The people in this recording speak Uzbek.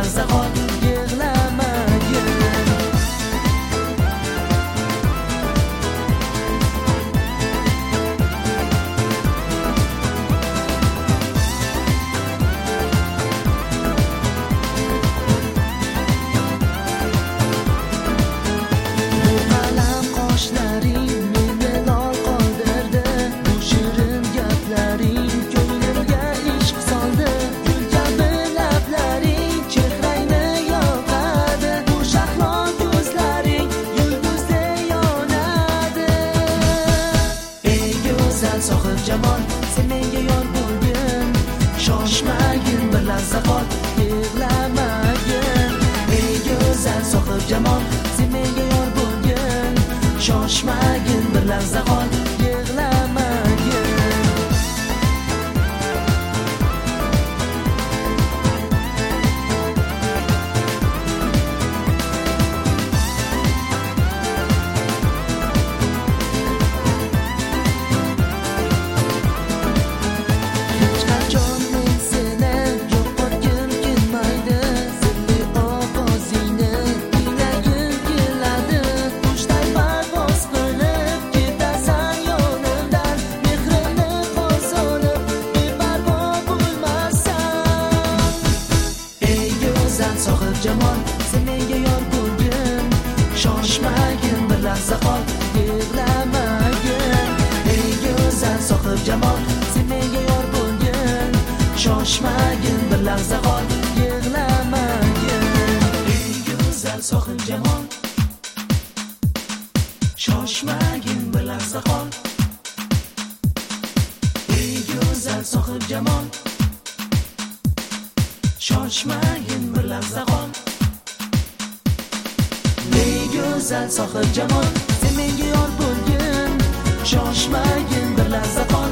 lahza qol, yig'lamagin. Sohib jamol, sen menga yor bo'lgin, shoshmagin, bir lahza qol, yig'lamagin. Ey go'zal sohib jamol, sen menga yor bo'lgin, shoshmagin, bir lahza qol, yig'lamagin. Sohib jamol, sen menga yor bo'lgin, shoshmagin, bir lahza qol, yig'lamagin. Ey go'zal sohib jamol, sen menga yor bo'lgin, shoshmagin, bir lahza qol, yig'lamagin. Ey go'zal sohib jamol, shoshmagin, bir lahza qol. Ey go'zal sohib jamol, shoshmagin, bir lahza qol. Ey go'zal sohib jamol, sen menga yor bo'lgin, shoshmagin, bir lahza qol.